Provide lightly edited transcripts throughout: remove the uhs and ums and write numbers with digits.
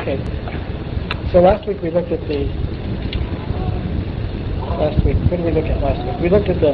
Okay. So last week we looked at what did we look at last week? We looked at the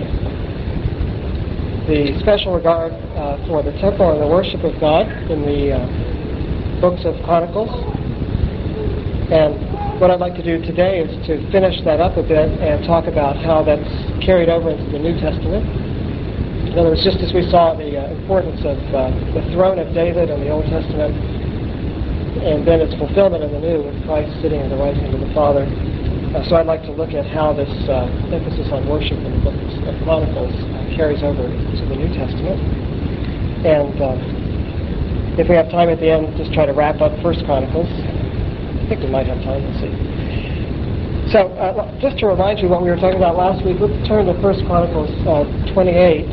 special regard for the temple and the worship of God in the books of Chronicles. And what I'd like to do today is to finish that up a bit and talk about how that's carried over into the New Testament. In other words, just as we saw the importance of the throne of David in the Old Testament, and then its fulfillment in the New with Christ sitting at the right hand of the Father. So I'd like to look at how this emphasis on worship in the book of Chronicles carries over to the New Testament. And if we have time at the end, just try to wrap up 1 Chronicles. I think we might have time, we'll see. So just to remind you what we were talking about last week, let's turn to 1 Chronicles 28.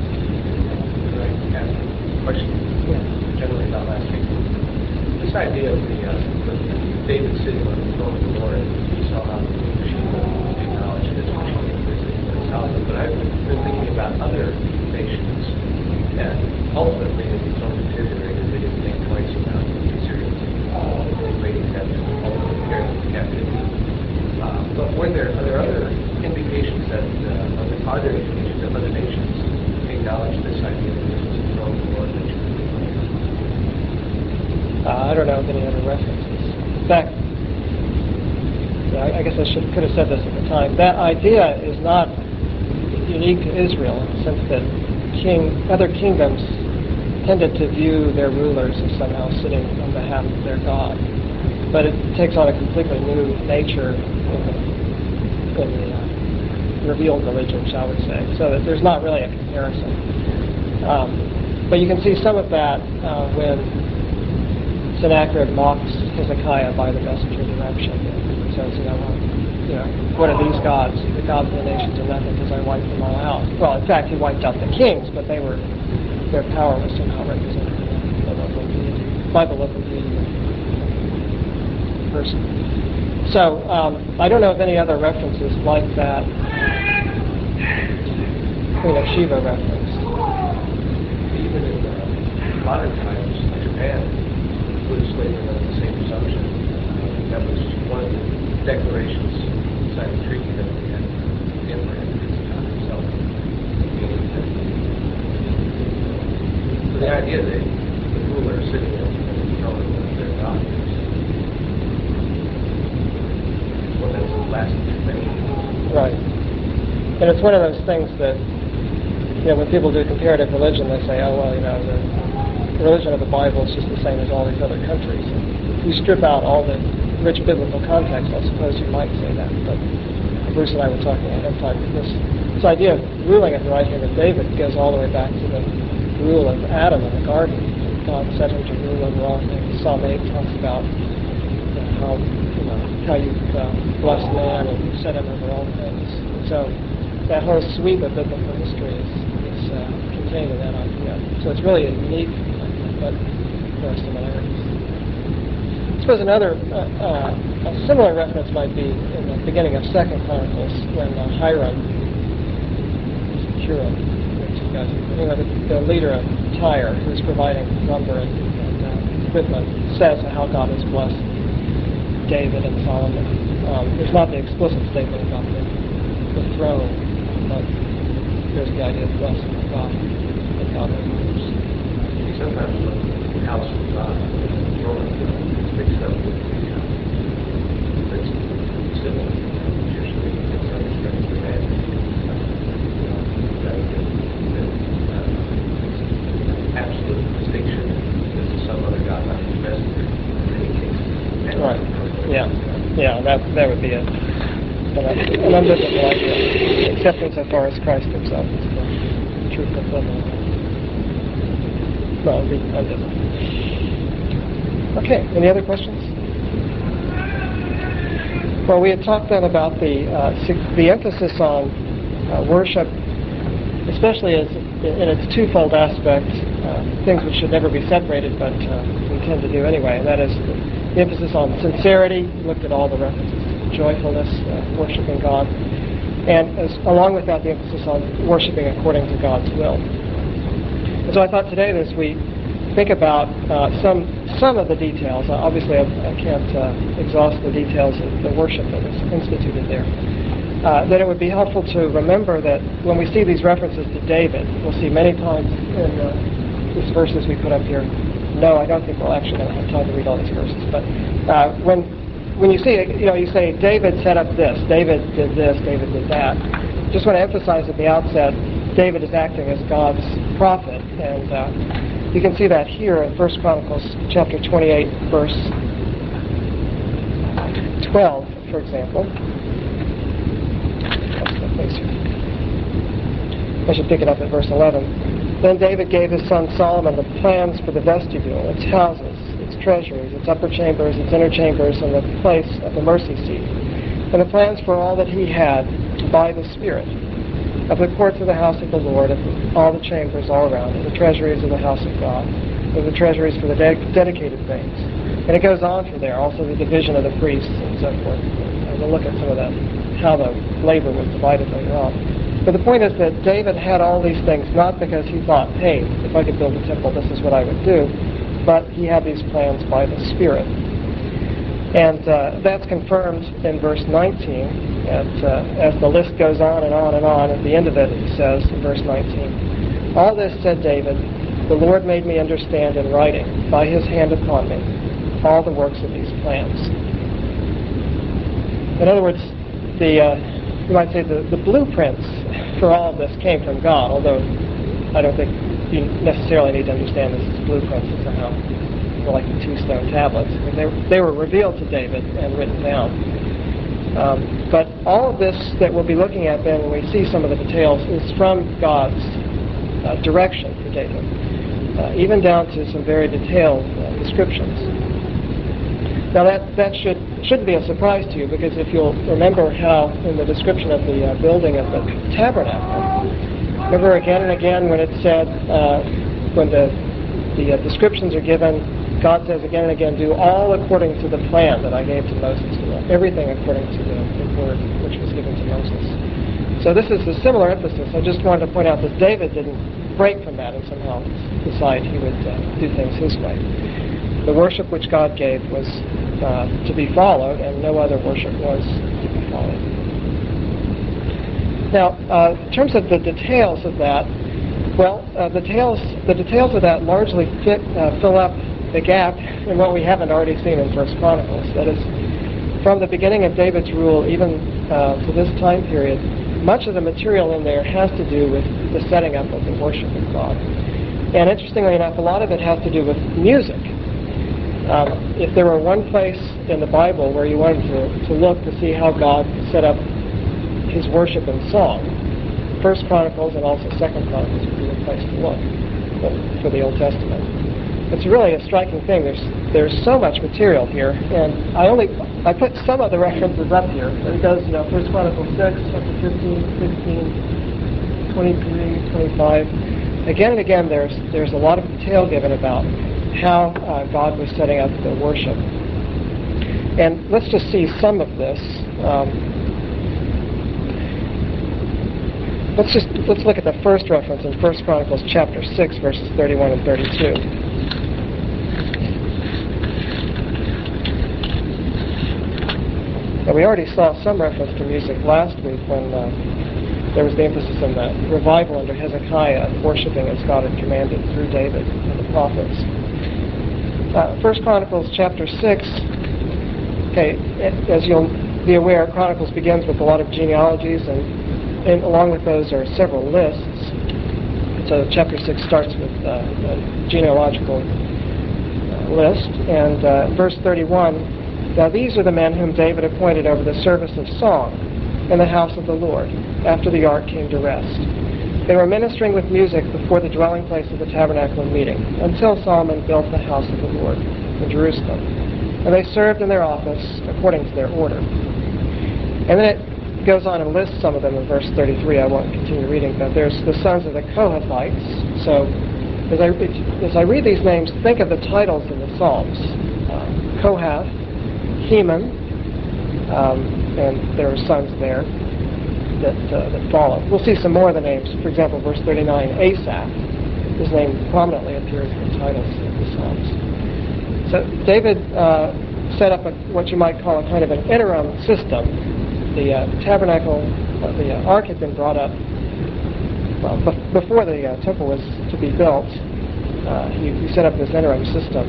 Question generally about last week. This idea of David sitting on the throne of the Lord, you saw how Sheba acknowledged this when she visited Solomon. But I've been thinking about other nations that ultimately, in its own deteriorated, they didn't think twice about Syrians invading them and ultimately carrying them captivity. But are there other indications that other nations acknowledge this idea of the throne of the Lord? I don't know of any other references. In fact, I guess I could have said this at the time. That idea is not unique to Israel in the sense that other kingdoms tended to view their rulers as somehow sitting on behalf of their God. But it takes on a completely new nature in the revealed religion, shall we say. So that there's not really a comparison. But you can see some of that when Sennacherib mocks Hezekiah by the messenger direction. He says, what are these gods? The gods of the nations are nothing because I wiped them all out. Well, in fact, he wiped out the kings, but their power was somehow represented by the local deity person. So I don't know of any other references like that Queen of Sheba reference. Even in modern times, Japan would slavery under the same assumption. That was one of the declarations inside the treaty that we had the Emperor himself. So the idea that the ruler is sitting on the throne of their God is one that's lasted for many years. Right. And it's one of those things that, when people do comparative religion, they say, the religion of the Bible is just the same as all these other countries. If you strip out all the rich biblical context, I suppose you might say that. But Bruce and I were talking ahead of time. This idea of ruling at the right hand of David goes all the way back to the rule of Adam in the garden. God set him to rule over all things. Psalm 8 talks about how you bless man and set him over all things. And so that whole sweep of biblical history is contained in that idea. So it's really a unique, but there are similarities. I suppose another a similar reference might be in the beginning of 2 Chronicles when Hiram, the leader of Tyre, who's providing lumber and equipment, says how God has blessed David and Solomon. There's not the explicit statement about the throne, but there's the idea of blessing of God and God rulers. Sometimes the house of God, the throne of God, is mixed up with the civil, usually it's understood the man. Absolute distinction is some other God not best in many cases. Right. Yeah. That would be an unbiblical idea, except insofar as Christ himself is the true fulfillment. No, it would be unbiblical. Okay. Any other questions? Well, we had talked then about the emphasis on worship, especially as in its twofold aspect, things which should never be separated, but we tend to do anyway, and that is the emphasis on sincerity. We looked at all the references to joyfulness, worshiping God, and along with that, the emphasis on worshiping according to God's will. And so I thought today, as we think about some of the details. Obviously, I can't exhaust the details of the worship that was instituted there. Then it would be helpful to remember that when we see these references to David, we'll see many times in these verses we put up here. No, I don't think we'll actually have time to read all these verses. But when you see it, you say David set up this, David did this, David did that. Just want to emphasize at the outset, David is acting as God's prophet, and you can see that here in 1 Chronicles chapter 28, verse 12, for example. I should pick it up at verse 11. Then David gave his son Solomon the plans for the vestibule, its houses, its treasuries, its upper chambers, its inner chambers, and the place of the mercy seat, and the plans for all that he had by the Spirit, of the courts of the house of the Lord, of all the chambers all around, and the treasuries of the house of God, and the treasuries for the dedicated things. And it goes on from there, also the division of the priests and so forth. And we'll look at some of that, how the labor was divided later on. But the point is that David had all these things not because he thought, hey, if I could build a temple, this is what I would do, but he had these plans by the Spirit. And that's confirmed in verse 19. As the list goes on and on and on, at the end of it, it says in verse 19, all this said David, the Lord made me understand in writing, by his hand upon me, all the works of these plans. In other words, you might say the blueprints for all of this came from God, although I don't think you necessarily need to understand this as blueprints as somehow like the 2 stone tablets. I mean, they were revealed to David and written down. But all of this that we'll be looking at then when we see some of the details is from God's direction for David, even down to some very detailed descriptions. Now that shouldn't be a surprise to you, because if you'll remember how in the description of the building of the tabernacle, remember again and again when it said, when the descriptions are given, God says again and again, do all according to the plan that I gave to Moses, everything according to the word which was given to Moses. So this is a similar emphasis. I just wanted to point out that David didn't break from that and somehow decide he would do things his way. The worship which God gave was to be followed, and no other worship was to be followed. Now, in terms of the details of that, well, the details of that largely fill up the gap in what we haven't already seen in 1 Chronicles. That is, from the beginning of David's rule even to this time period, much of the material in there has to do with the setting up of the worship of God. And interestingly enough, a lot of it has to do with music. If there were one place in the Bible where you wanted to look to see how God set up his worship in song, 1 Chronicles and also 2 Chronicles would be the place to look for the Old Testament. It's really a striking thing. There's so much material here, and I put some of the references up here. It goes, 1 Chronicles 6, chapter 15, 16, 23, 25. Again and again, there's a lot of detail given about how God was setting up the worship. And let's just see some of this. Let's look at the first reference in 1 Chronicles chapter 6, verses 31 and 32. Now, we already saw some reference to music last week when there was the emphasis on the revival under Hezekiah of worshiping as God had commanded through David and the prophets. 1 Chronicles chapter 6, okay, as you'll be aware, Chronicles begins with a lot of genealogies, and along with those are several lists. So chapter 6 starts with a genealogical list, and verse 31, now these are the men whom David appointed over the service of song in the house of the Lord, after the ark came to rest. They were ministering with music before the dwelling place of the tabernacle of meeting, until Solomon built the house of the Lord in Jerusalem. And they served in their office according to their order. And then it goes on and lists some of them in verse 33. I won't continue reading, but there's the sons of the Kohathites. So as I read these names, think of the titles in the Psalms. Kohath, Heman, and there are sons there that follow. We'll see some more of the names. For example, verse 39, Asaph. His name prominently appears in the titles the Psalms. So David set up what you might call a kind of an interim system. The tabernacle, the ark had been brought up before the temple was to be built. He set up this interim system.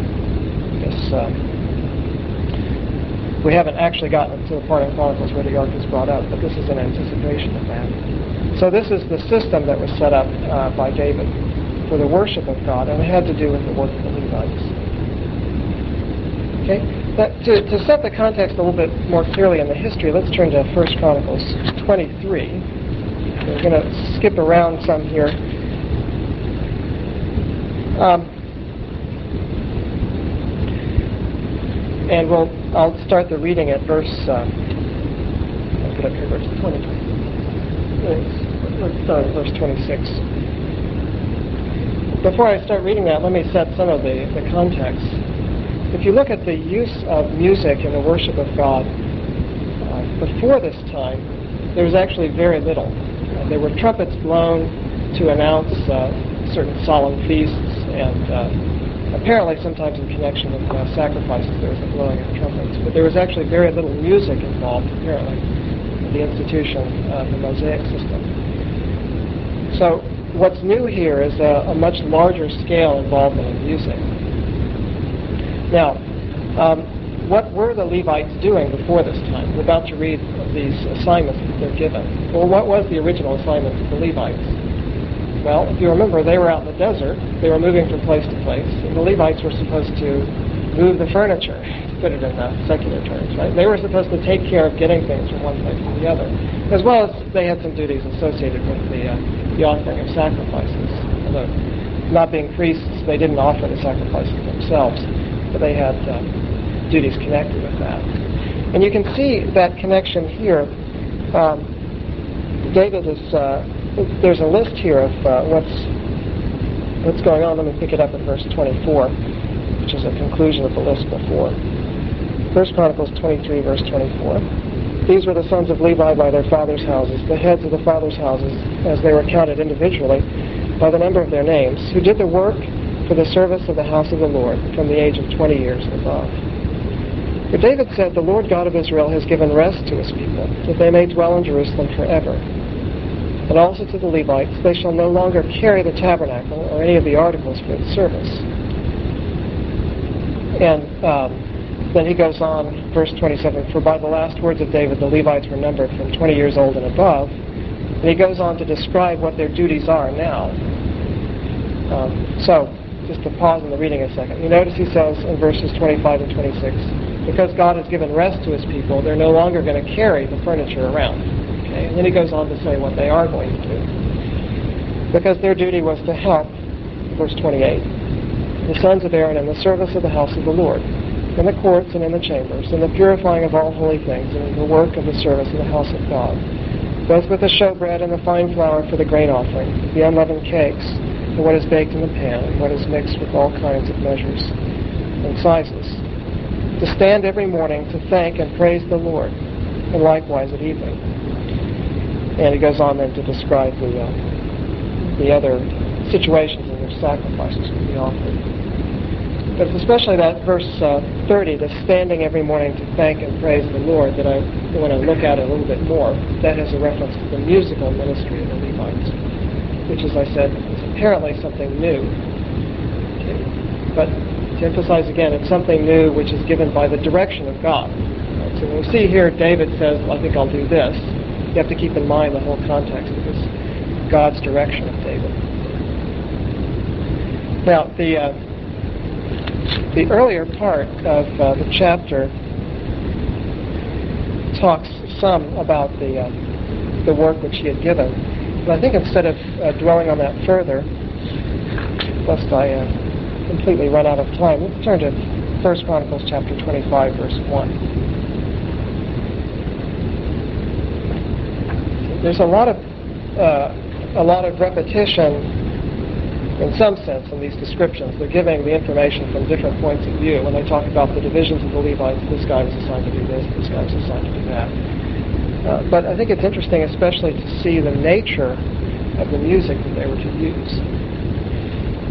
We haven't actually gotten to the part in Chronicles where the ark is brought up, but this is an anticipation of that. So this is the system that was set up by David for the worship of God, and it had to do with the work of the Levites. Okay? To set the context a little bit more clearly in the history, let's turn to 1 Chronicles 23. We're going to skip around some here. And I'll start the reading at verse. I'll get up here, verse 20. Let's start at verse 26. Before I start reading that, let me set some of the context. If you look at the use of music in the worship of God before this time, there was actually very little. There were trumpets blown to announce certain solemn feasts, and apparently sometimes in connection with sacrifices there was a blowing of trumpets. But there was actually very little music involved, apparently, in the institution of the Mosaic system. So what's new here is a much larger scale involvement in music. Now, what were the Levites doing before this time? We're about to read these assignments that they're given. Well, what was the original assignment of the Levites? Well, if you remember, they were out in the desert. They were moving from place to place. And the Levites were supposed to move the furniture, to put it in secular terms, right? They were supposed to take care of getting things from one place to the other, as well as they had some duties associated with the offering of sacrifices. Although, not being priests, they didn't offer the sacrifices themselves, but they had duties connected with that. And you can see that connection here. David is... there's a list here of what's going on. Let me pick it up at verse 24, which is a conclusion of the list before. 1 Chronicles 23, verse 24. These were the sons of Levi by their fathers' houses, the heads of the fathers' houses, as they were counted individually by the number of their names, who did the work for the service of the house of the Lord from the age of 20 years and above. For David said, "The Lord God of Israel has given rest to his people, that they may dwell in Jerusalem forever. And also to the Levites, they shall no longer carry the tabernacle or any of the articles for its service." And then he goes on, verse 27, "For by the last words of David, the Levites were numbered from 20 years old and above." And he goes on to describe what their duties are now. So, just to pause in the reading a second. You notice he says in verses 25 and 26, because God has given rest to his people, they're no longer going to carry the furniture around. Okay? And then he goes on to say what they are going to do. Because their duty was to help, verse 28, the sons of Aaron in the service of the house of the Lord, in the courts and in the chambers, in the purifying of all holy things, and in the work of the service of the house of God, both with the showbread and the fine flour for the grain offering, the unleavened cakes, and what is baked in the pan, and what is mixed with all kinds of measures and sizes, to stand every morning to thank and praise the Lord, and likewise at evening. And he goes on then to describe the other situations in which sacrifices can be offered. But it's especially that verse 30, the standing every morning to thank and praise the Lord, that I want to look at it a little bit more. That has a reference to the musical ministry of the Levites, which, as I said, is apparently something new. Okay. But to emphasize again, it's something new which is given by the direction of God. Right? So when we see here David says, well, I think I'll do this, you have to keep in mind the whole context of this God's direction of David. Now, the earlier part of the chapter talks some about the work which he had given. But I think instead of dwelling on that further, lest I completely run out of time, let's turn to 1 Chronicles chapter 25, verse 1. There's a lot of repetition in some sense in these descriptions. They're giving the information from different points of view. When they talk about the divisions of the Levites, this guy was assigned to do this, this guy was assigned to do that. But I think it's interesting especially to see the nature of the music that they were to use.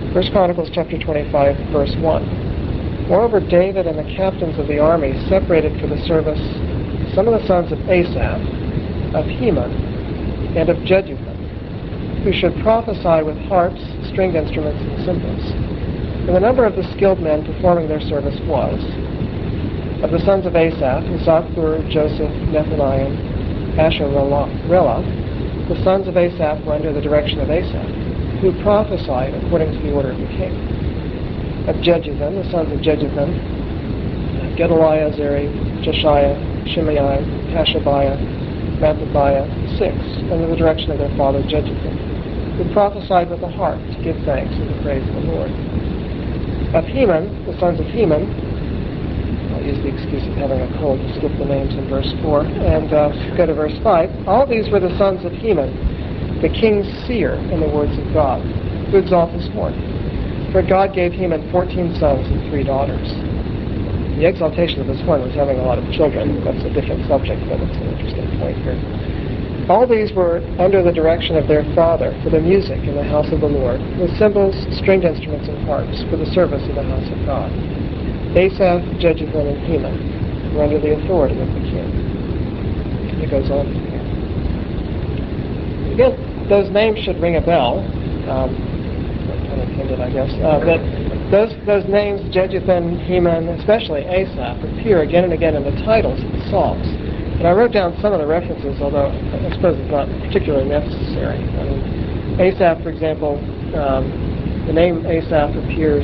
1 Chronicles chapter 25, verse 1. Moreover, David and the captains of the army separated for the service some of the sons of Asaph, of Heman, and of Jeduthun, who should prophesy with harps, stringed instruments, and cymbals. And the number of the skilled men performing their service was, of the sons of Asaph, Zakur, Joseph, Nethaniah, Asher-Relah. The sons of Asaph were under the direction of Asaph, who prophesied according to the order of the king. Of Jeduthun, the sons of Jeduthun, Gedaliah, Zeri, Jeshiah, Shimei, Hashabiah, Mattathiah, 6, under the direction of their father Jeduthun, who prophesied with a harp to give thanks and to praise the Lord. Of Heman, the sons of Heman, I'll use the excuse of having a cold to skip the names in verse 4, and go to verse 5. All these were the sons of Heman, the king's seer in the words of God, who exalt his horn. For God gave Heman 14 sons and 3 daughters. The exaltation of his horn was having a lot of children. That's a different subject, but it's an interesting point here. All these were under the direction of their father for the music in the house of the Lord, with cymbals, stringed instruments, and harps for the service of the house of God. Asaph, Jeduthun, and Heman were under the authority of the king. And it goes on from here. Again, those names should ring a bell. Unintended, I guess. But those names, Jeduthun, Heman, especially Asaph, appear again and again in the titles of the Psalms. And I wrote down some of the references, although I suppose it's not particularly necessary. I mean, Asaph, for example, the name Asaph appears.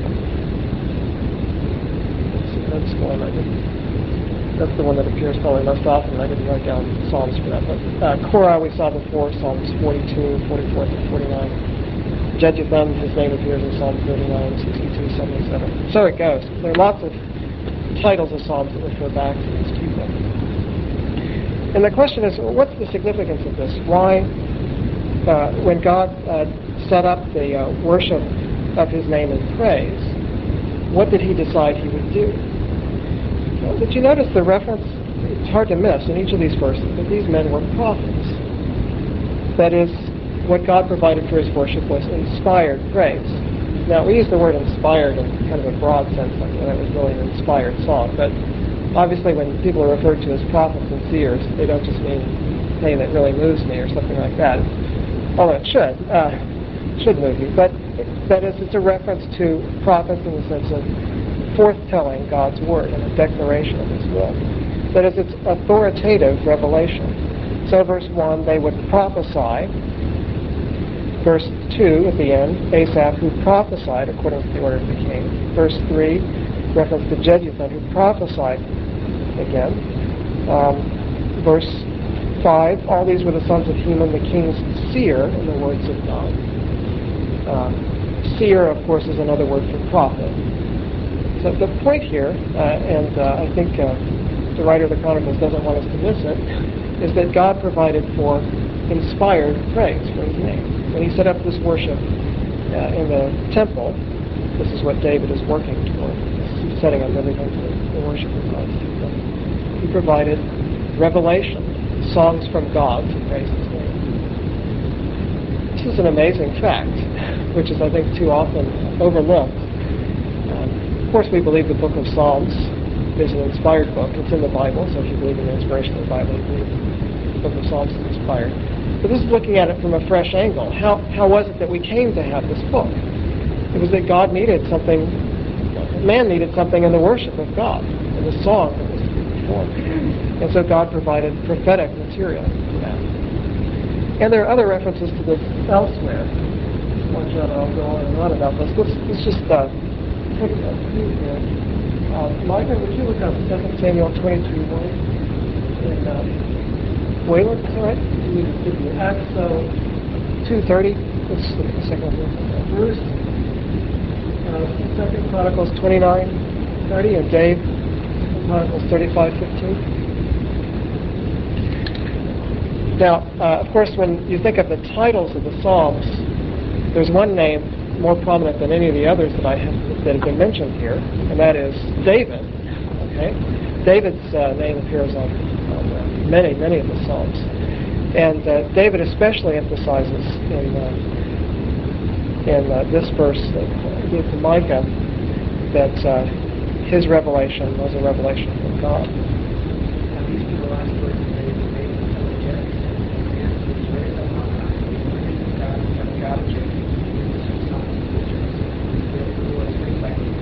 Let's go on. That's the one that appears probably most often. I didn't write down Psalms for that. But Korah we saw before, Psalms 42, 44 through 49. Jeduthun, his name appears in Psalm 39, 62, 77. So it goes. There are lots of titles of Psalms that refer back to these people. And the question is, what's the significance of this? Why, when God set up the worship of his name and praise, what did he decide he would do? But you notice the reference, it's hard to miss in each of these verses, that these men were prophets. That is, what God provided for his worship was inspired praise. Now, we use the word inspired in kind of a broad sense, like that was really an inspired song, but obviously when people are referred to as prophets and seers, they don't just mean, hey, that really moves me or something like that. Although it should move you. But that is, it's a reference to prophets in the sense of forthtelling God's word and a declaration of his will. That is, it's authoritative revelation. So verse 1, they would prophesy. Verse 2 at the end, Asaph, who prophesied according to the order of the king. Verse 3, reference to Jeduthun, who prophesied again. Verse 5, all these were the sons of Heman, the king's seer, in the words of God. Seer, of course, is another word for prophet. So the point here, and I think the writer of the Chronicles doesn't want us to miss it, is that God provided for inspired praise for his name. When he set up this worship in the temple, this is what David is working toward. He's setting up everything for the worship of God's people. He provided revelation, songs from God to praise his name. This is an amazing fact, which is, I think, too often overlooked. Of course, we believe the book of Psalms is an inspired book. It's in the Bible, so if you believe in the inspiration of the Bible, you believe the book of Psalms is inspired. But this is looking at it from a fresh angle. How was it that we came to have this book? It was that God needed something, man needed something in the worship of God, in the song that was to be performed. And so God provided prophetic material for that. And there are other references to this elsewhere. Watch out, I'll go on and on about this. Let's just take a few here. Micah, would you look up 2 Samuel 22:1? And Wayland, is that right? Acts 2:30. Let's look at the second one. Bruce. 2 Chronicles 29:30, and Dave, 2 Chronicles 35:15. Now, of course, when you think of the titles of the Psalms, there's one name more prominent than any of the others that have been mentioned here, and that is David. Okay, David's name appears on many of the Psalms, and David especially emphasizes in in this verse that gives to Micah that his revelation was a revelation from God. And these be the last words of David, David, the son of Jesse. And he was raised up on high. He praised God, and the God of Jacob. He was the son of Israel. The Lord spake by him.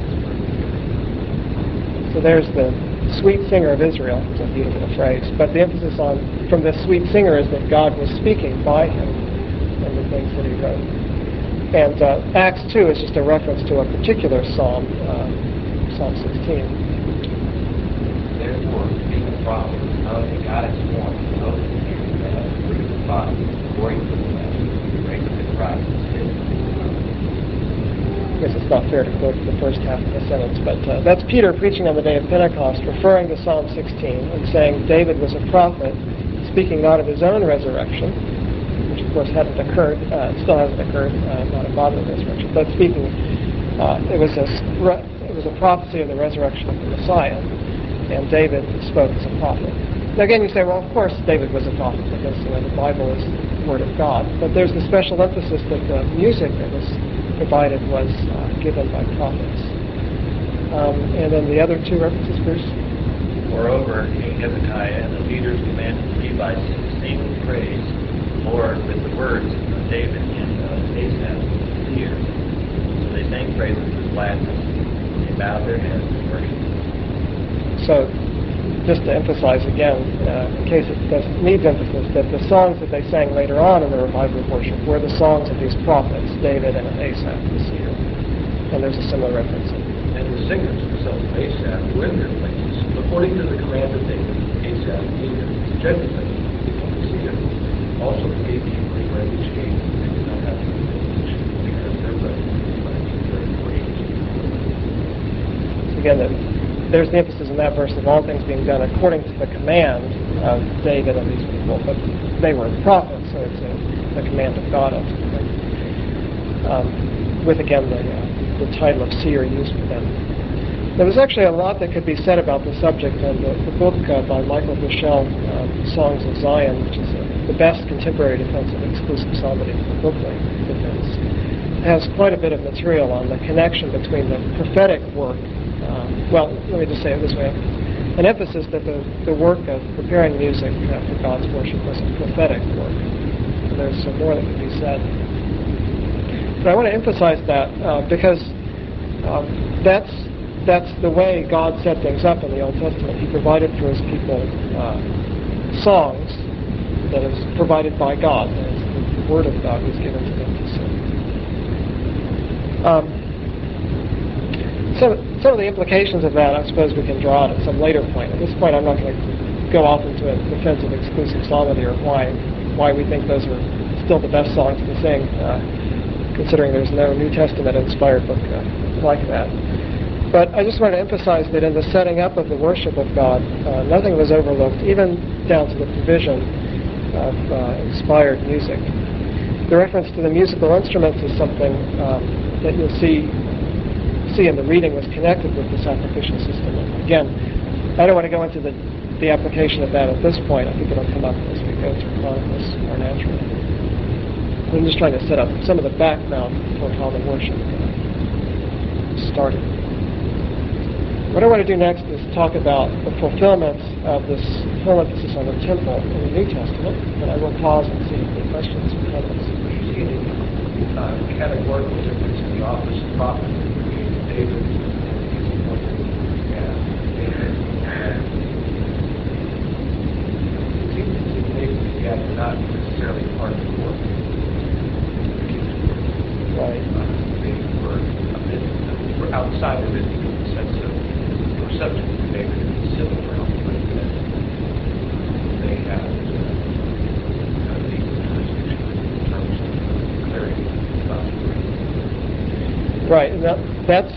So there's the sweet singer of Israel. It's a beautiful phrase. But the emphasis from this sweet singer is that God was speaking by him and the things that he wrote. And Acts 2 is just a reference to a particular psalm, Psalm 16. Therefore, being a prophet, knowing that God has sworn to those of you that have approved the body, according to the flesh, to raise up the Christ is his. I guess it's not fair to quote the first half of the sentence, but that's Peter preaching on the day of Pentecost, referring to Psalm 16 and saying David was a prophet, speaking not of his own resurrection, which of course hadn't occurred, still hasn't occurred, not a bodily resurrection, but speaking, it was a prophecy of the resurrection of the Messiah, and David spoke as a prophet. Now again, you say, well, of course David was a prophet because the Bible is the Word of God, but there's the special emphasis that the music that was provided was given by prophets. And then the other two references, Bruce? Moreover, King Hezekiah and the leaders commanded the Levites to sing praise the Lord with the words of David and Asaph the seer. So they sang praises with gladness. They bowed their heads and worshiped. So, just to emphasize again, in case it needs emphasis, that the songs that they sang later on in the revival of worship were the songs of these prophets, David and Asaph the seer. And there's a similar reference. And the singers, the sons of Asaph, were in their places, according to the command of David, Asaph, neither gentlemen, the seer, also the gatekeepers were each gate, they did not have to be because their residence was very important. So again, there's the emphasis in that verse of all things being done according to the command of David and these people, but they were prophets, so it's the command of God ultimately. With again the title of seer used for them. There was actually a lot that could be said about the subject, and the book by Michael Bushell, Songs of Zion, which is the best contemporary defense of exclusive psalmody, the booklet defense, has quite a bit of material on the connection between the prophetic work. Well, let me just say it this way. An emphasis that the work of preparing music for God's worship was a prophetic work. And there's some more that could be said. But I want to emphasize that because that's the way God set things up in the Old Testament. He provided for his people songs that is provided by God. That is the Word of God was given to them to sing. Some of the implications of that, I suppose we can draw out at some later point. At this point, I'm not going to go off into a defense of exclusive psalmody or why we think those are still the best songs to sing, considering there's no New Testament-inspired book like that. But I just want to emphasize that in the setting up of the worship of God, nothing was overlooked, even down to the provision of inspired music. The reference to the musical instruments is something that you'll see in the reading was connected with the sacrificial system. And again, I don't want to go into the application of that at this point. I think it'll come up as we go through Chronicles more naturally. I'm just trying to set up some of the background for how the worship started. What I want to do next is talk about the fulfillments of this whole emphasis on the temple in the New Testament, and I will pause and see if there are questions or comments. We had a word difference in the office of prophet between David and his appointed David. It seems to David that he had not necessarily part of the work. Right. They were outside of it in the sense of they were subject to David in the civil realm, but they had legal jurisdiction in terms of clarity about the word. Right, and that's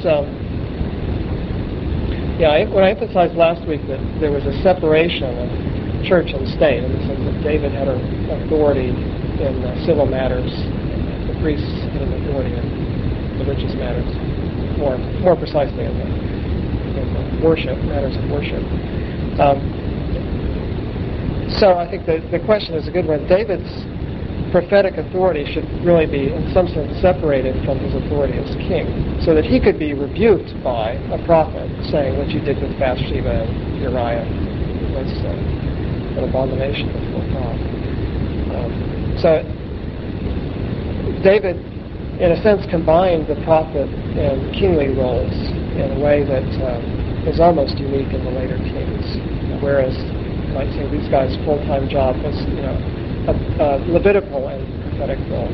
when I emphasized last week that there was a separation of church and state, in the sense that David had authority in civil matters, and the priests had an authority in religious matters, more precisely in the worship, matters of worship. So I think the question is a good one. David's prophetic authority should really be, in some sense, separated from his authority as king, so that he could be rebuked by a prophet saying, what you did with Bathsheba and Uriah was an abomination before God. So David, in a sense, combined the prophet and kingly roles in a way that is almost unique in the later kings. Whereas, you might say, these guys' full-time job was, a Levitical and prophetic role.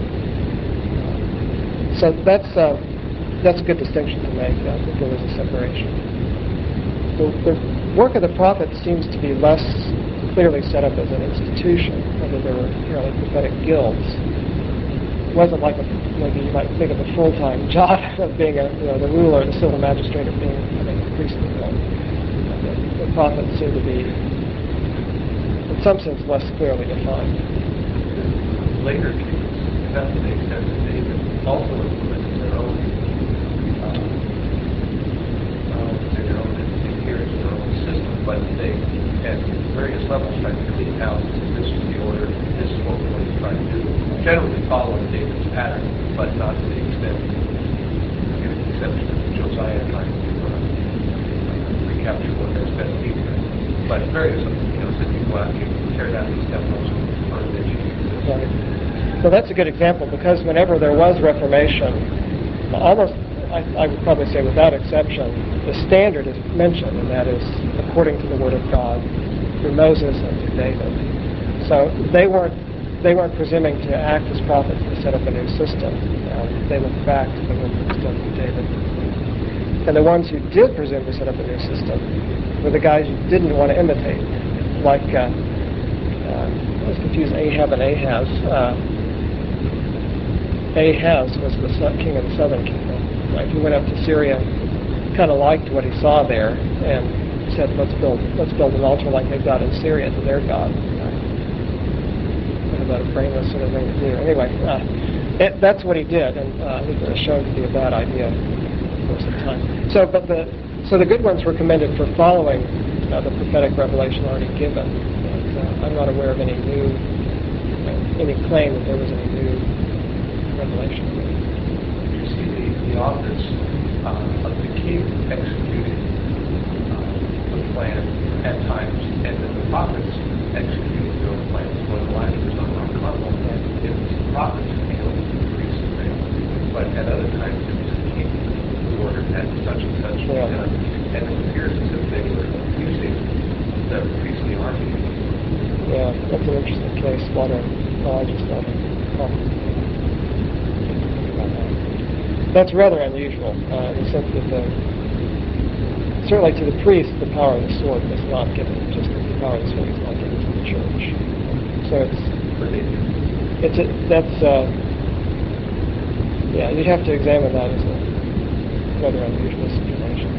So that's a good distinction to make, that there was a separation. The work of the prophet seems to be less clearly set up as an institution, whether there were purely prophetic guilds. It wasn't like maybe you might think of a full-time job of being the ruler, the civil magistrate, of being a priestly guild. The prophets seem to be, in some sense, less clearly defined. Later kings, that makes sense. David also implemented their own adherence, their own system, but they, at various levels, tried to clean house. This is the order. This is what we're going to try to do. Generally following David's pattern, but not to the extent, with the exception of Josiah trying to recapture what their best needs are. But various, said you go out and tear down these temples or that you use. Right. So that's a good example, because whenever there was Reformation, almost, I would probably say without exception, the standard is mentioned, and that is according to the Word of God, through Moses and through David. So they weren't presuming to act as prophets to set up a new system. They looked back to the work that was done through David. And the ones who did presume to set up a new system were the guys you didn't want to imitate, like, I was confused, Ahab and Ahaz. Ahaz was the king of the southern kingdom. Right? He went up to Syria, kind of liked what he saw there, and said, let's build an altar like they've got in Syria to their God. About a brainless sort of thing to do. Anyway, that's what he did, and I think it was shown to be a bad idea most of the time. So the good ones were commended for following the prophetic revelation already given. And, I'm not aware of any claim that there was any new revelation. You see the office of the king executing the plan at times, and then the prophets executing their own plans. When Elijah was on Mount Carmel, it was the prophets who handled the priests and things. But at other times, it was the king who ordered that such and such be done. And it appears as if they were using the priestly army. Yeah, that's an interesting case. What Elijah's done. That's rather unusual in the sense that certainly to the priest, the power of the sword is not given. Just as the power of the sword is not given to the church. So you'd have to examine that as a rather unusual situation.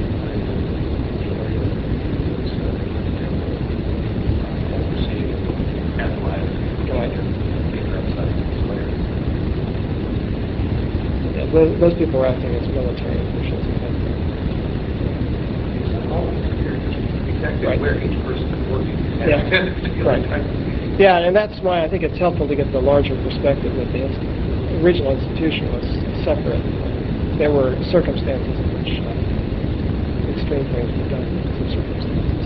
Those people were acting as military officials. Exactly right. Where each person is working. Right. Yeah, and that's why I think it's helpful to get the larger perspective that the original institution was separate. There were circumstances in which extreme things were done in some circumstances.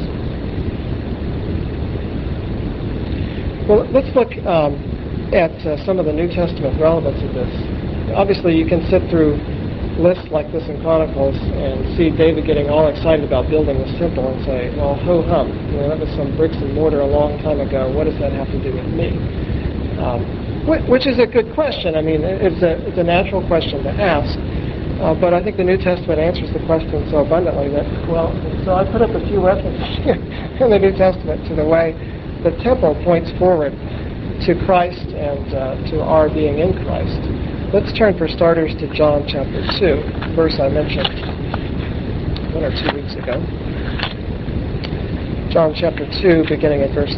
Well, let's look at some of the New Testament relevance of this. Obviously, you can sit through lists like this in Chronicles and see David getting all excited about building this temple and say, well, ho-hum, that was some bricks and mortar a long time ago. What does that have to do with me? Which is a good question. I mean, it's a natural question to ask. But I think the New Testament answers the question so abundantly that, so I put up a few references here in the New Testament to the way the temple points forward to Christ and to our being in Christ. Let's turn for starters to John chapter 2, verse I mentioned 1 or 2 weeks ago. John chapter 2, beginning at verse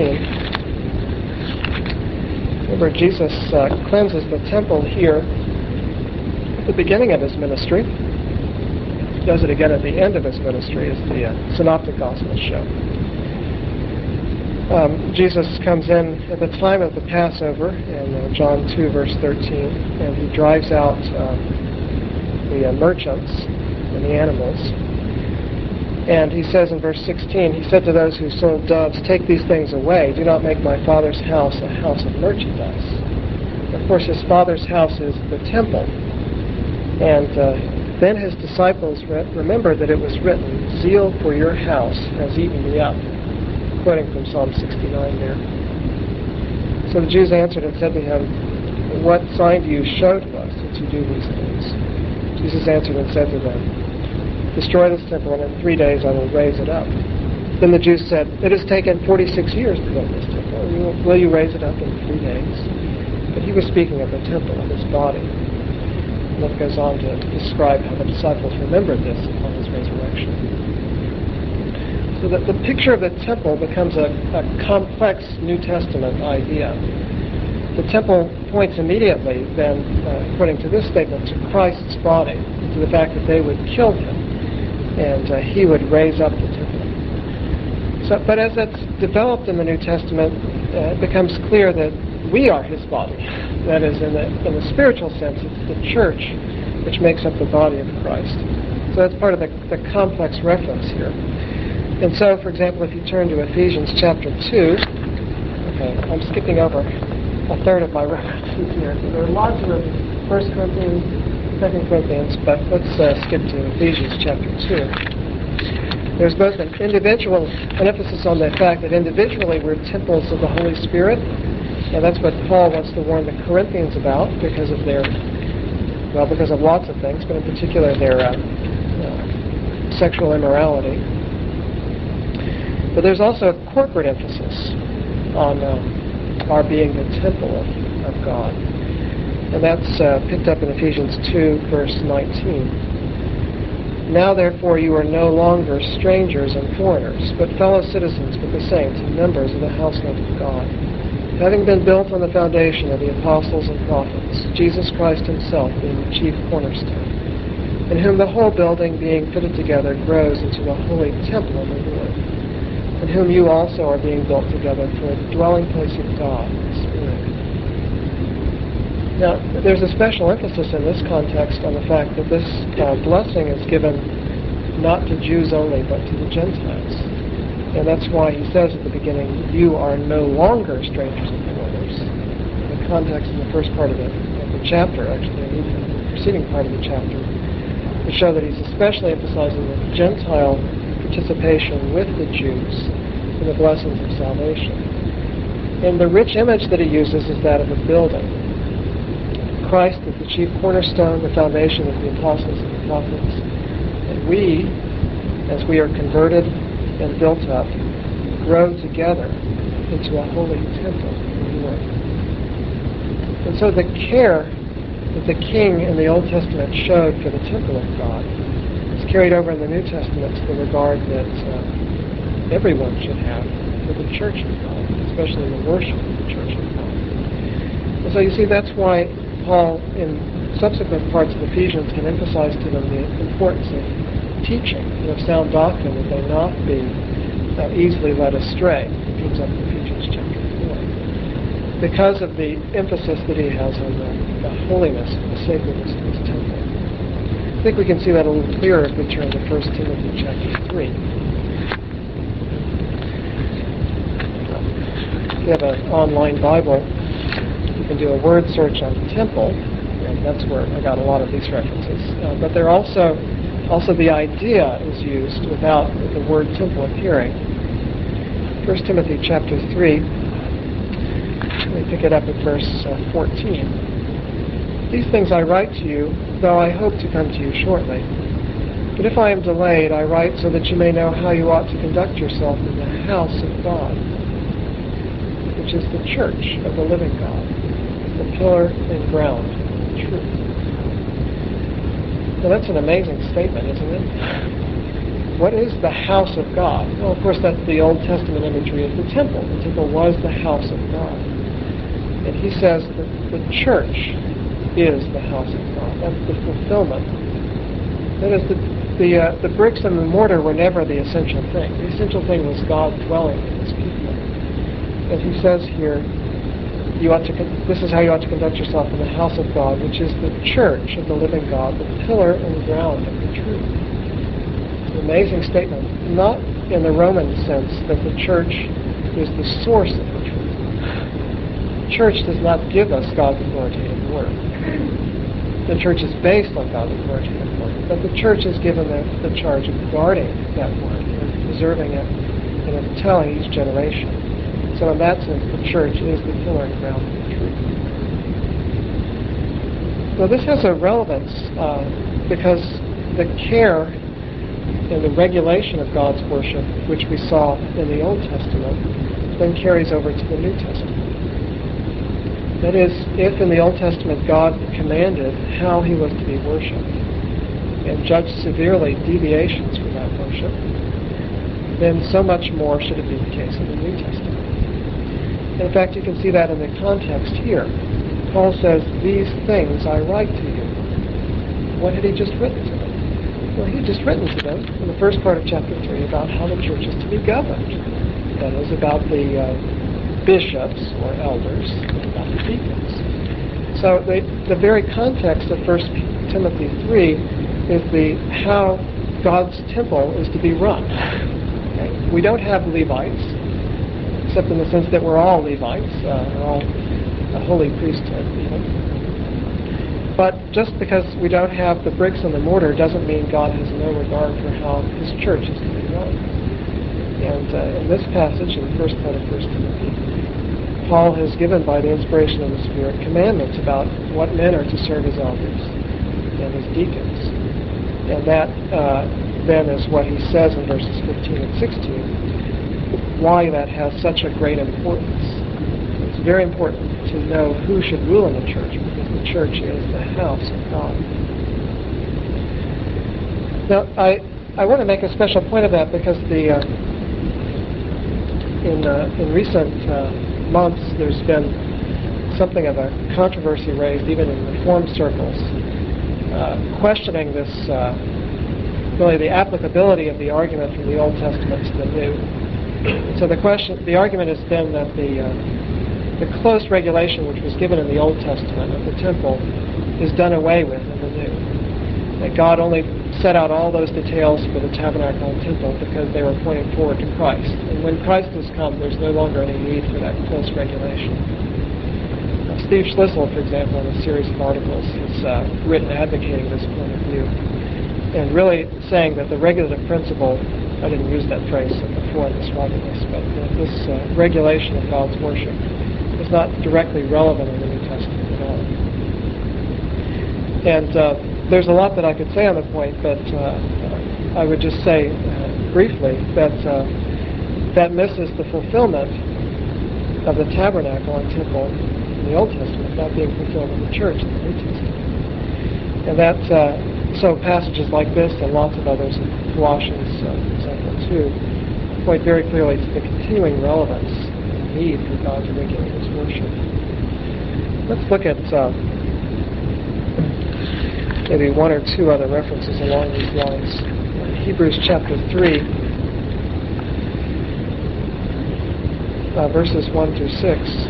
13. Remember, Jesus cleanses the temple here at the beginning of his ministry. He does it again at the end of his ministry, as the Synoptic Gospels show. Jesus comes in at the time of the Passover in John 2, verse 13, and he drives out the merchants and the animals. And he says in verse 16, he said to those who sold doves, "Take these things away. Do not make my Father's house a house of merchandise." Of course, his Father's house is the temple. And then his disciples remembered that it was written, "Zeal for your house has eaten me up," quoting from Psalm 69 there. So the Jews answered and said to him, "What sign do you show to us that you do these things?" Jesus answered and said to them, "Destroy this temple, and in 3 days I will raise it up." Then the Jews said, "It has taken 46 years to build this temple. Will you raise it up in 3 days?" But he was speaking of the temple, of his body. And it goes on to describe how the disciples remembered this upon his resurrection. So that the picture of the temple becomes a complex New Testament idea. The temple points immediately, then, according to this statement, to Christ's body, to the fact that they would kill him, and he would raise up the temple. So, but as that's developed in the New Testament, it becomes clear that we are his body. That is, in the spiritual sense, it's the church which makes up the body of Christ. So that's part of the complex reference here. And so, for example, if you turn to Ephesians chapter 2, okay, I'm skipping over a third of my references here. So there are lots of 1 Corinthians, 2 Corinthians, but let's skip to Ephesians chapter 2. There's both an emphasis on the fact that individually we're temples of the Holy Spirit, and that's what Paul wants to warn the Corinthians about because of because of lots of things, but in particular their sexual immorality. But there's also a corporate emphasis on our being the temple of God. And that's picked up in Ephesians 2, verse 19. "Now, therefore, you are no longer strangers and foreigners, but fellow citizens with the saints and members of the household of God, having been built on the foundation of the apostles and prophets, Jesus Christ himself being the chief cornerstone, in whom the whole building being fitted together grows into the holy temple of the Lord, in whom you also are being built together for a dwelling place of God in the Spirit." Now, there's a special emphasis in this context on the fact that this blessing is given not to Jews only, but to the Gentiles. And that's why he says at the beginning, "You are no longer strangers and foreigners." The context in the first part of the chapter, actually, and even the preceding part of the chapter, to show that he's especially emphasizing the Gentile participation with the Jews in the blessings of salvation. And the rich image that he uses is that of a building. Christ is the chief cornerstone, the foundation of the apostles and the prophets. And we, as we are converted and built up, grow together into a holy temple of the Lord. And so the care that the king in the Old Testament showed for the temple of God is carried over in the New Testament to the regard that everyone should have for the church of God, especially the worship of the church of God. And so you see, that's why Paul, in subsequent parts of Ephesians, can emphasize to them the importance of teaching and of sound doctrine, that they not be easily led astray. It comes up in Ephesians chapter 4. Because of the emphasis that he has on the holiness and the sacredness of his temple. I think we can see that a little clearer if we turn to 1 Timothy chapter 3. If you have an online Bible, you can do a word search on temple, and that's where I got a lot of these references. But they're also the idea is used without the word temple appearing. 1 Timothy chapter 3, let me pick it up at verse 14. "These things I write to you, though I hope to come to you shortly. But if I am delayed, I write so that you may know how you ought to conduct yourself in the house of God, which is the church of the living God, the pillar and ground of truth." Now that's an amazing statement, isn't it? What is the house of God? Well, of course, that's the Old Testament imagery of the temple. The temple was the house of God. And he says that the church is the house of God. That's the fulfillment. That is, the bricks and the mortar were never the essential thing. The essential thing was God dwelling in his people. And he says here, this is how you ought to conduct yourself in the house of God, which is the church of the living God, the pillar and ground of the truth. It's an amazing statement, not in the Roman sense that the church is the source of the truth. The church does not give us God's authoritative word. The church is based on God's authoritative word, but the church is given the charge of guarding that word and preserving it and of telling each generation. So in that sense, the church is the pillar and ground of the truth. So this has a relevance because the care and the regulation of God's worship, which we saw in the Old Testament, then carries over to the New Testament. That is, if in the Old Testament God commanded how he was to be worshipped and judged severely deviations from that worship, then so much more should it be the case in the New Testament. In fact, you can see that in the context here. Paul says, "These things I write to you." What had he just written to them? Well, he had just written to them in the first part of chapter 3 about how the church is to be governed. That is, about the bishops or elders, and about the deacons. So the very context of 1 Timothy 3 is how God's temple is to be run. Okay? We don't have Levites, except in the sense that we're all Levites, we're all a holy priesthood even. But just because we don't have the bricks and the mortar doesn't mean God has no regard for how his church is to be run. And in this passage, in the first part of 1 Timothy, Paul has given by the inspiration of the Spirit commandments about what men are to serve as elders and as deacons. And that then is what he says in verses 15 and 16, why that has such a great importance. It's very important to know who should rule in the church, because the church is the house of God. Now, I want to make a special point of that because in recent months there's been something of a controversy raised even in Reformed circles, questioning this, really the applicability of the argument from the Old Testament to the New. So the argument has been that the close regulation which was given in the Old Testament of the temple is done away with in the New. That God only set out all those details for the tabernacle and temple because they were pointing forward to Christ. And when Christ has come, there's no longer any need for that close regulation. Steve Schlissel, for example, in a series of articles, has written advocating this point of view, and really saying that the regulative principle, I didn't use that phrase before in describing this, but this regulation of God's worship is not directly relevant in the New Testament at all. And there's a lot that I could say on the point, but I would just say briefly that that misses the fulfillment of the tabernacle and temple in the Old Testament, not being fulfilled in the church in the New Testament. And that so passages like this and lots of others in Colossians, for example, too, point very clearly to the continuing relevance and need for God to regulate his worship. Let's look at maybe one or two other references along these lines. Hebrews chapter 3, verses 1 through 6.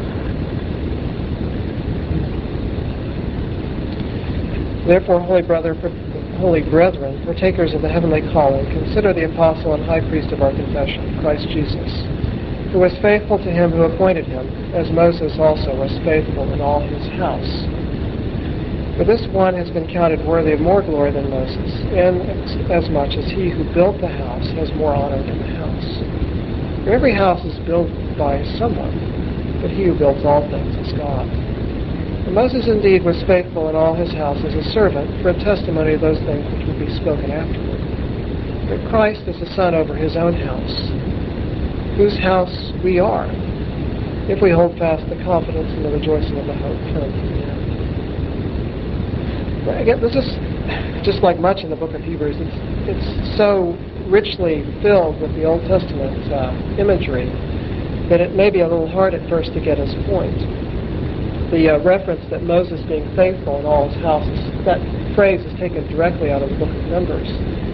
Therefore, holy brethren, partakers of the heavenly calling, consider the apostle and high priest of our confession, Christ Jesus, who was faithful to him who appointed him, as Moses also was faithful in all his house. For this one has been counted worthy of more glory than Moses, inasmuch as he who built the house has more honor than the house. For every house is built by someone, but he who builds all things is God. And Moses indeed was faithful in all his house as a servant for a testimony of those things which would be spoken afterward. But Christ is the Son over his own house, whose house we are, if we hold fast the confidence and the rejoicing of the hope firm to the end. Again, this is just like much in the book of Hebrews. It's so richly filled with the Old Testament imagery that it may be a little hard at first to get his point. The reference that Moses being faithful in all his houses, that phrase is taken directly out of the book of Numbers,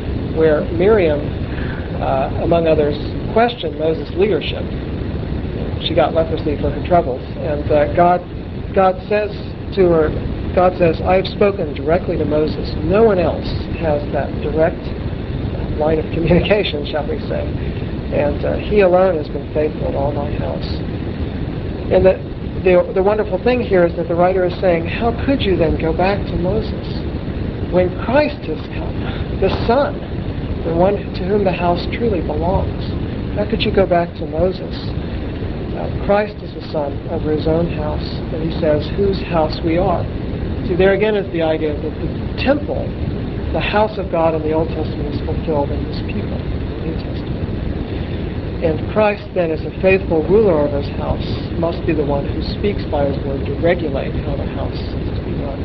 where Miriam, among others, questioned Moses' leadership. she got leprosy for her troubles. And God says to her, God says, I have spoken directly to Moses. No one else has that direct line of communication, shall we say. And he alone has been faithful in all my house. And the wonderful thing here is that the writer is saying, how could you then go back to Moses when Christ has come, the Son, the one to whom the house truly belongs? How could you go back to Moses? Christ is the Son over his own house, and he says whose house we are. See, there again is the idea that the temple, the house of God in the Old Testament, is fulfilled in his people, in the New Testament. And Christ then, as a faithful ruler of his house, must be the one who speaks by his word to regulate how the house is to be run.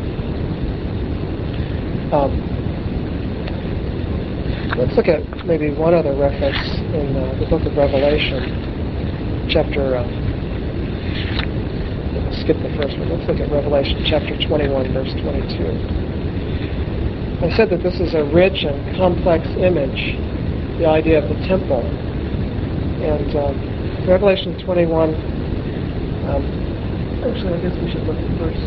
Let's look at maybe one other reference in the book of Revelation, chapter, skip the first one. Let's look at Revelation chapter 21, verse 22. I said that this is a rich and complex image, the idea of the temple. And Revelation 21, actually I guess we should look at verse,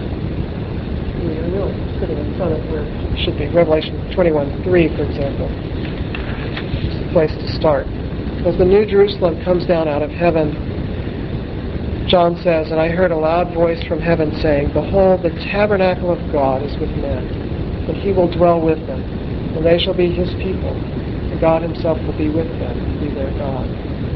I know it's sitting in front of where it should be, Revelation 21:3, for example. It's the place to start. As the New Jerusalem comes down out of heaven, John says, and I heard a loud voice from heaven saying, behold, the tabernacle of God is with men, and he will dwell with them, and they shall be his people, and God himself will be with them, and be their God.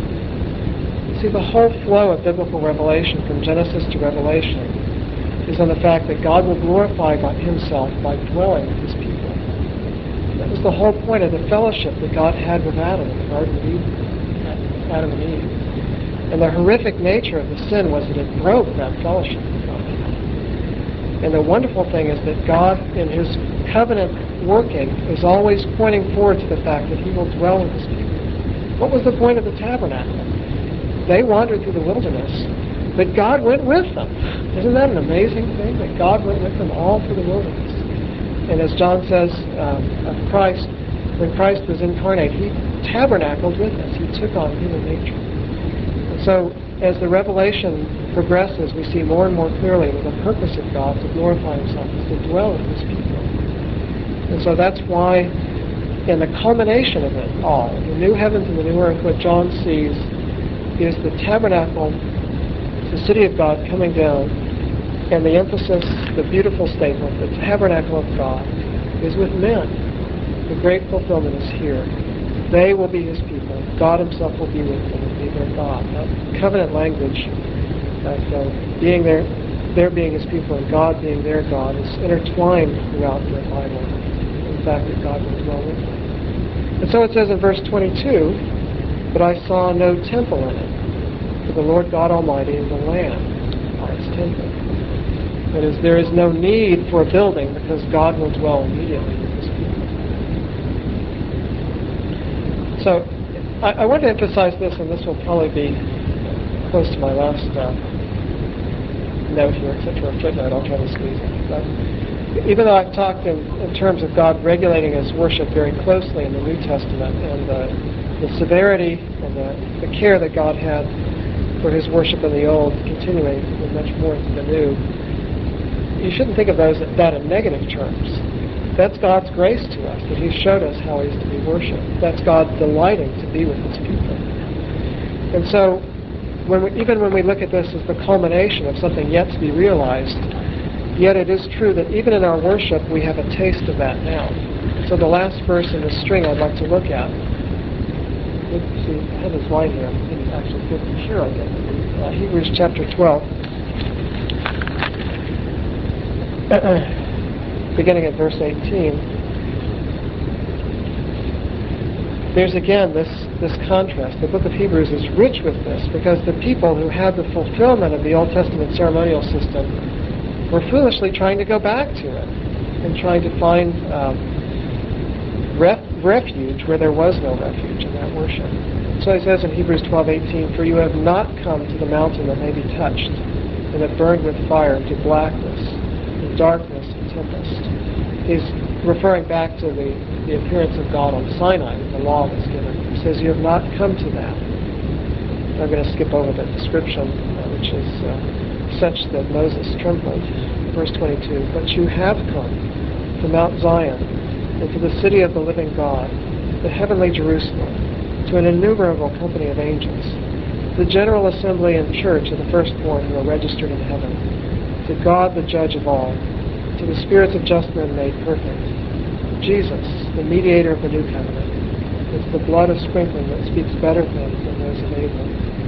See, the whole flow of biblical revelation from Genesis to Revelation is on the fact that God will glorify God himself by dwelling with his people. That was the whole point of the fellowship that God had with Adam in the Garden of Eden, Adam and Eve. And the horrific nature of the sin was that it broke that fellowship with God. And the wonderful thing is that God, in his covenant working, is always pointing forward to the fact that he will dwell with his people. What was the point of the tabernacle? They wandered through the wilderness, but God went with them. Isn't that an amazing thing, that God went with them all through the wilderness? And as John says of Christ, when Christ was incarnate, he tabernacled with us. He took on human nature. And so as the revelation progresses, we see more and more clearly that the purpose of God to glorify himself is to dwell with his people. And so that's why in the culmination of it all, the new heavens and the new earth, what John sees is the tabernacle, the city of God coming down, and the emphasis, the beautiful statement, the tabernacle of God is with men. The great fulfillment is here. They will be his people. God himself will be with them and be their God. That covenant language of being their being his people and God being their God is intertwined throughout the Bible. In fact, that God will dwell with them. And so it says in verse 22, but I saw no temple in it, for the Lord God Almighty and the Lamb are its temple. That is, there is no need for a building because God will dwell immediately with his people. So I want to emphasize this, and this will probably be close to my last note here, except for a footnote. I'll try to squeeze it. But even though I've talked in terms of God regulating his worship very closely in the New Testament, and the severity and the care that God had for his worship in the Old, continuing with much more into the New, you shouldn't think of that in negative terms. That's God's grace to us, that he showed us how he is to be worshipped. That's God delighting to be with his people. And so, even when we look at this as the culmination of something yet to be realized, yet it is true that even in our worship we have a taste of that now. So the last verse in the string I'd like to look at, see, I have his line here. I didn't actually get it here, I guess. Hebrews chapter 12. Beginning at verse 18. There's again this contrast. The book of Hebrews is rich with this because the people who had the fulfillment of the Old Testament ceremonial system were foolishly trying to go back to it and trying to find refuge where there was no refuge in that worship. So he says in Hebrews 12:18, for you have not come to the mountain that may be touched, and that burned with fire to blackness, and darkness and tempest. He's referring back to the appearance of God on Sinai, the law was given. He says you have not come to that. I'm going to skip over the description, which is such that Moses trembled. Verse 22, but you have come to Mount Zion, and to the city of the living God, the heavenly Jerusalem, to an innumerable company of angels, the general assembly and church of the firstborn who are registered in heaven, to God the judge of all, to the spirits of just men made perfect, Jesus, the mediator of the new covenant, and to the blood of sprinkling that speaks better things than those of Abel.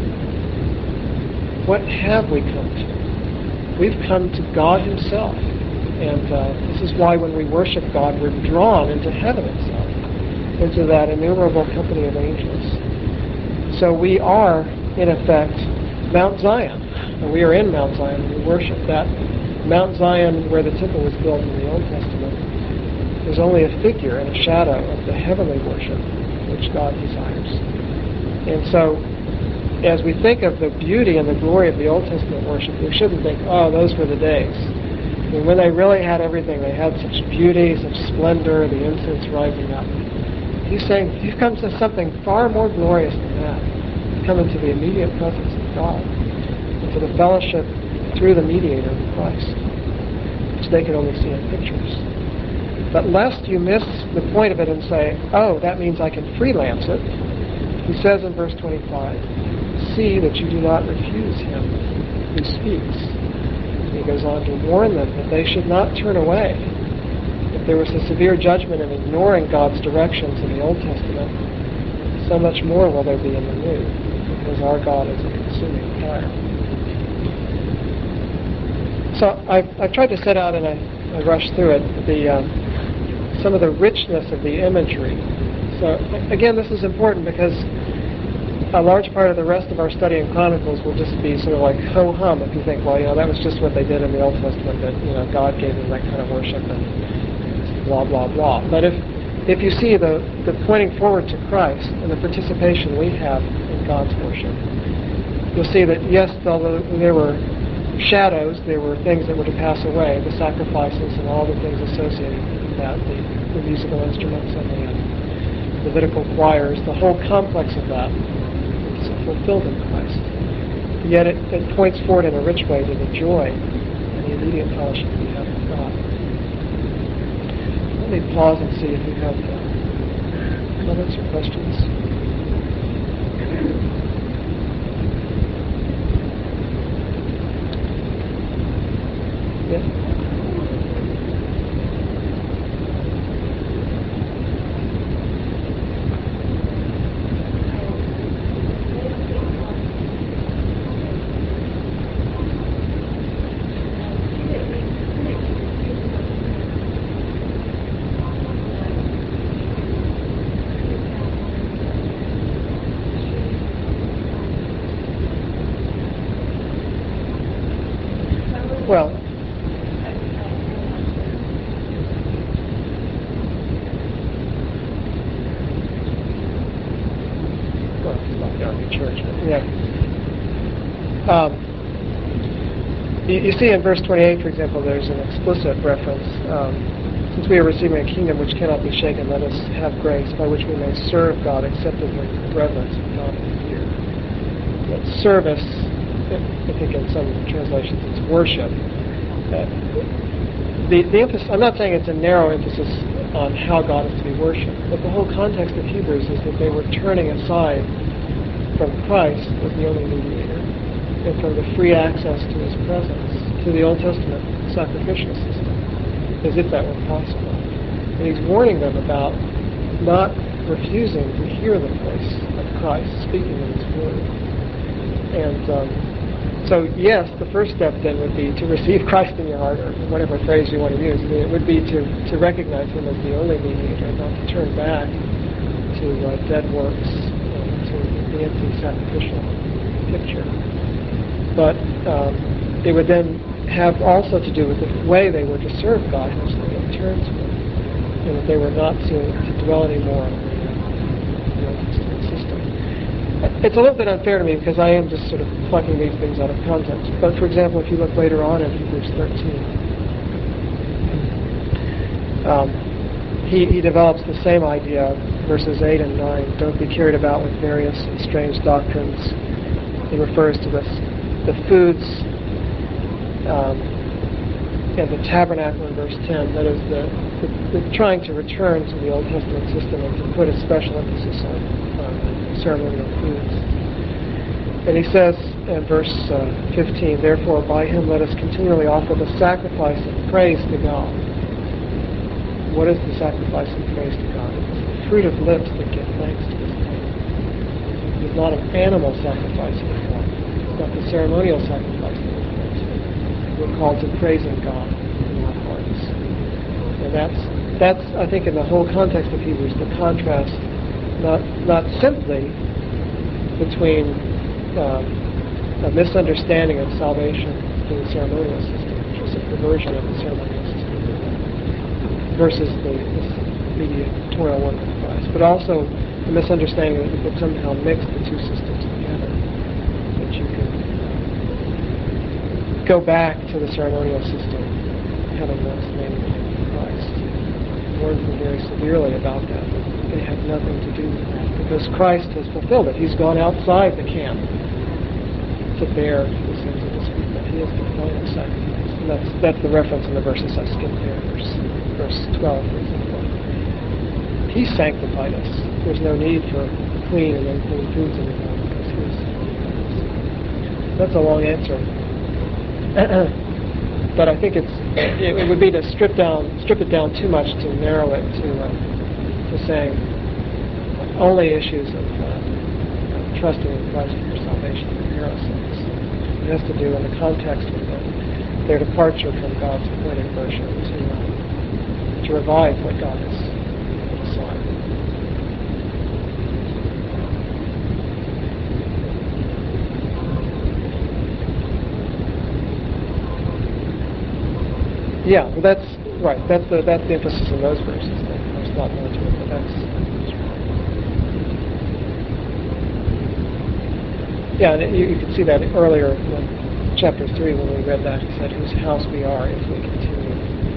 What have we come to? We've come to God himself. And this is why when we worship God, we're drawn into heaven itself, into that innumerable company of angels. So we are, in effect, Mount Zion. And we are in Mount Zion and we worship that. Mount Zion, where the temple was built in the Old Testament, is only a figure and a shadow of the heavenly worship which God desires. And so, as we think of the beauty and the glory of the Old Testament worship, we shouldn't think, oh, those were the days. I mean, when they really had everything, they had such beauty, such splendor, the incense rising up. He's saying, you've come to something far more glorious than that. You've come into the immediate presence of God, into the fellowship through the mediator, Christ, which they could only see in pictures. But lest you miss the point of it and say, oh, that means I can freelance it, he says in verse 25, see that you do not refuse him who speaks. He goes on to warn them that they should not turn away. If there was a severe judgment in ignoring God's directions in the Old Testament, so much more will there be in the New, because our God is a consuming fire. So I've tried to set out, and I rushed through it, some of the richness of the imagery. So again, this is important because a large part of the rest of our study in Chronicles will just be sort of like ho-hum if you think, well, that was just what they did in the Old Testament, that, God gave them that kind of worship and blah, blah, blah. But if you see the pointing forward to Christ and the participation we have in God's worship, you'll see that, yes, although there were shadows, there were things that were to pass away, the sacrifices and all the things associated with that, the musical instruments and the Levitical choirs, the whole complex of that is fulfilled in Christ. Yet it points forward in a rich way to the joy and the immediate fellowship we have with God. Let me pause and see if you have comments or questions. Yeah? Well, church, yeah. You see in verse 28, for example, there's an explicit reference. Since we are receiving a kingdom which cannot be shaken, let us have grace by which we may serve God acceptably with reverence and God in fear. That service, I think in some translations it's worship. The emphasis, I'm not saying it's a narrow emphasis on how God is to be worshipped, but the whole context of Hebrews is that they were turning aside from Christ as the only mediator and from the free access to his presence to the Old Testament sacrificial system, as if that were possible. And he's warning them about not refusing to hear the voice of Christ speaking in his word. And so, yes, the first step then would be to receive Christ in your heart, or whatever phrase you want to use. I mean, it would be to recognize him as the only mediator, not to turn back to dead works, to the empty sacrificial picture. But it would then have also to do with the way they were to serve God, which they in turns with, and that they were not to dwell anymore on the Old Testament system. It's a little bit unfair to me because I am just sort of plucking these things out of context. But for example, if you look later on in Hebrews 13, he develops the same idea, verses 8 and 9. Don't be carried about with various and strange doctrines, He refers to the foods and the tabernacle in verse 10. That is the trying to return to the Old Testament system and to put a special emphasis on ceremonial foods. And he says in verse 15, therefore by him let us continually offer the sacrifice of praise to God. What is the sacrifice of praise to God? It's the fruit of lips that give thanks to his name. It's not an animal sacrifice of God. It's not the ceremonial sacrifice that we're called to. We're called to praising God in our hearts. And that's I think in the whole context of Hebrews, the contrast not simply between a misunderstanding of salvation through the ceremonial system, which is a perversion of the ceremonial system, versus the mediatorial work of Christ, but also the misunderstanding that you could somehow mix the two systems together, that you could go back to the ceremonial system, having once made it in Christ. Warned them very severely about that. They have nothing to do with that, because Christ has fulfilled it. He's gone outside the camp to bear the sins of his people. He is the final sacrifice. And that's the reference in the verses I skipped there, verse 12, for example. He sanctified us. There's no need for clean and unclean foods anymore, because he has sanctified us. That's a long answer. But I think it would be to strip it down too much to narrow it to saying only issues of trusting in Christ for your salvation and your sins. It has to do in the context of their departure from God's appointed version to revive what God has put aside. Yeah, well, that's right. That's the emphasis in those verses. I was not going to it, but that's right. Yeah, and you can see that earlier in chapter 3 when we read that. He said, "Whose house we are if we continue."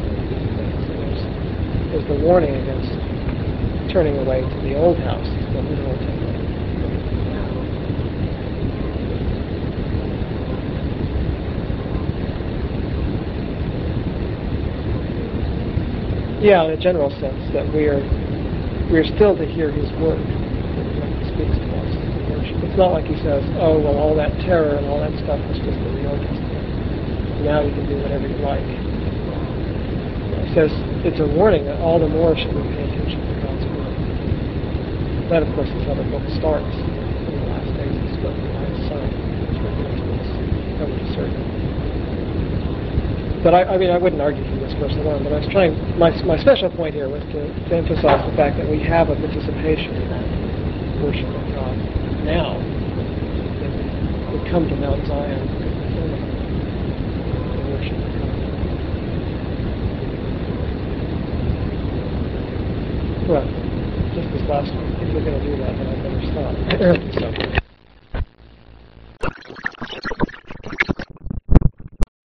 So there's the warning against turning away to the old house, the literal temple. Yeah, in a general sense, that we're still to hear his word when he speaks to us in worship. It's not like he says, oh, well, all that terror and all that stuff was just in the Old Testament. Now you can do whatever you like. He says it's a warning that all the more should we pay attention to God's word. That, of course, is how the book starts. In the last days, he spoke by his Son, which revealed to us how to discern. But I mean, I wouldn't argue from this verse alone, but I was trying, my special point here was to emphasize the fact that we have a participation in that worship of God now. That we come to Mount Zion and worship of God. Well, just this last week, if you're going to do that, then I'd better stop. So.